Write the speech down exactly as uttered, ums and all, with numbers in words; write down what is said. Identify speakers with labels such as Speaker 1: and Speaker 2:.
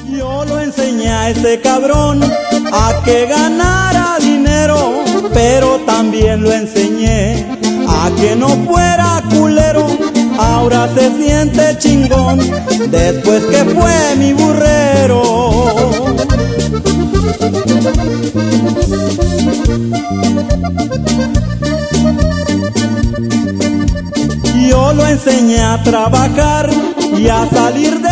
Speaker 1: Yo lo enseñé a ese cabrón a que ganara dinero, pero también lo enseñé a que no fuera culero. Ahora se siente chingón después que fue mi burrero. Yo lo enseñé a trabajar y a salir